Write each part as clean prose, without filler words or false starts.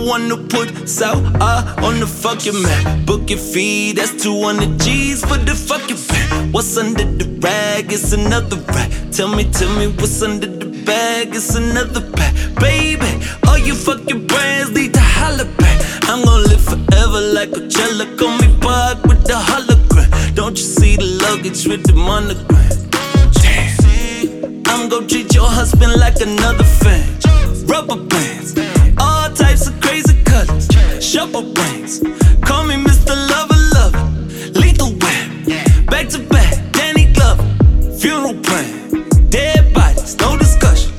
one to put South on the fucking map. Book your fee, that's 200 G's for the fucking bag. What's under the rag? It's another rag. Tell me what's under the bag? It's another pack. Baby, all you fucking brands need to holler back. I'm gon' live forever like Coachella. Call me Bug with the hologram. Don't you see the luggage with the monogram? Damn, I'm gon' treat your husband like another fan. Rubber bands, all types of crazy colors. Shuffle brains, call me Mr. Lover Lover. Lethal Weapon, back to back, Danny Glover. Funeral plan, dead bodies, no discussion.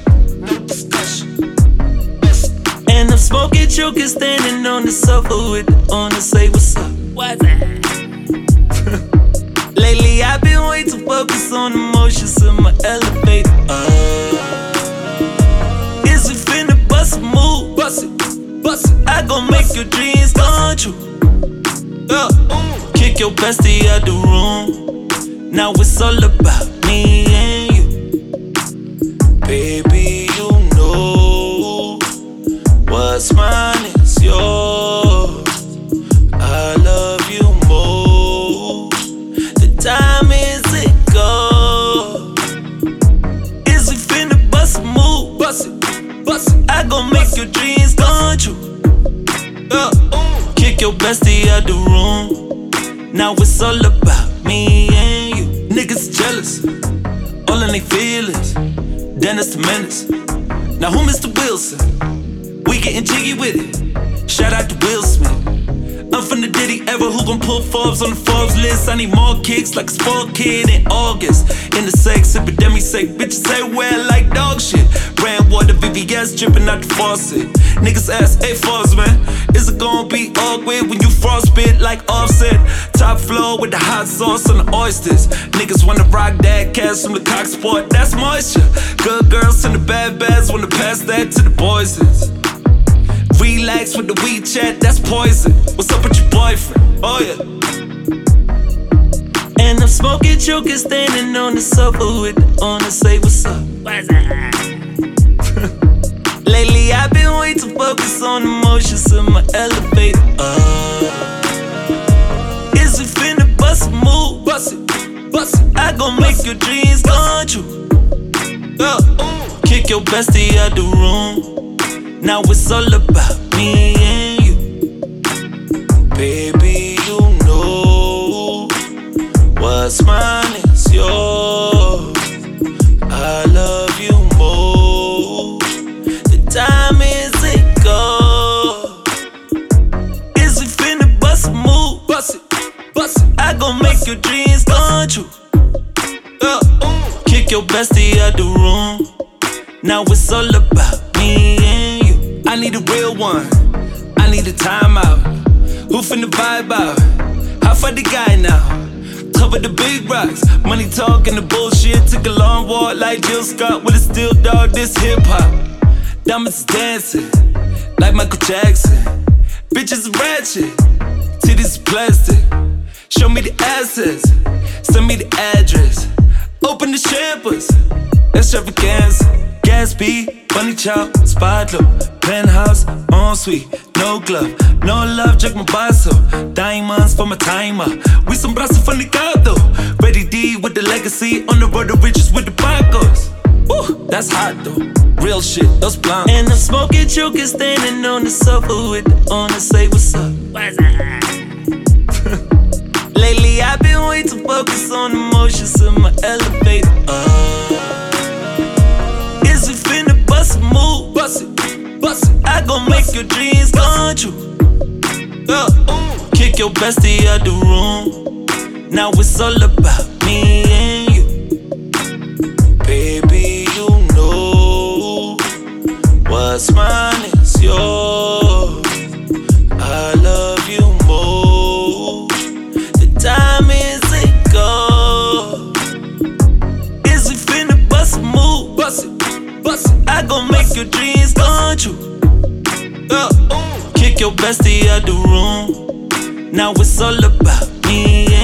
And I'm smoking choker, standing on the sofa with the owner, say what's up. What's that? Lately I've been way too focused on emotions in my elevator. Is we finna bust a move? Bust it. I gon' make your dreams come true. Kick your bestie out the room. Now it's all about me and you. Baby, you know what's mine is yours. I love you more. The time is it go. Is we finna bust a move? Bust it. I gon' make your dreams come true. Kick your bestie out the room. Now it's all about me and you. Niggas jealous, all in they feelings. Dennis the Menace. Now who Mr. Wilson? We getting jiggy with it. Shout out to Will Smith. I'm from the Diddy era, who gon' pull Forbes on the Forbes list? I need more kicks like a spoiled kid in August. In the sex epidemic sake, bitches everywhere like dog shit. Brand water, VVS dripping out the faucet. Niggas ask, hey Forbes man, is it gon' be awkward when you frostbit like Offset? Top floor with the hot sauce on the oysters. Niggas wanna rock that cash from the cock sport, that's moisture. Good girls and the bad bads wanna pass that to the boys. Relax with the WeChat, that's poison. What's up with your boyfriend? Oh yeah. And I'm smoking choker, standing on the sofa with the owner, say what's up. What's that? Lately I've been way too focused on emotions in my elevator. Is we finna bust a move? Bust it. I gon' make your dreams come true. Kick your bestie out the room. Now it's all about me and you. Baby, you know what's mine is yours. I love you more. The time is it go. Is we finna bust a move? Bust it. I gon' make your dreams come true. Kick your bestie out the room. Now it's all about me and you. I need a real one. I need a timeout. Who finna vibe out? How far the guy now? Cover the big rocks. Money talking the bullshit. Took a long walk like Jill Scott with a steel dog. This hip hop. Diamonds is dancing like Michael Jackson. Bitches is ratchet. Titties is plastic. Show me the assets. Send me the address. Open the champers. Extravaganza. Gatsby, Bunny Chow, Spot Look, Penthouse, ensuite, no glove, no love, check my basso. Diamonds for my timer. We some brasso from the gato. Ready D with the legacy, on the road to riches with the Pacos. Woo, that's hot though. Real shit, those blonde. And I'm smoking choker, standing on the sofa with the owner, say what's up. What's that? Lately I've been way too focused on emotions in my elevator. Is we finna bust a move? Bust it. I gon' make your dreams come true. Kick your bestie out the room. Now it's all about me and you. Baby, you know what's mine is yours. I love you more. The time is it go. Is we finna bust a move? Bust it. I gon' make your dreams come true. Kick your bestie out the room. Now it's all about me.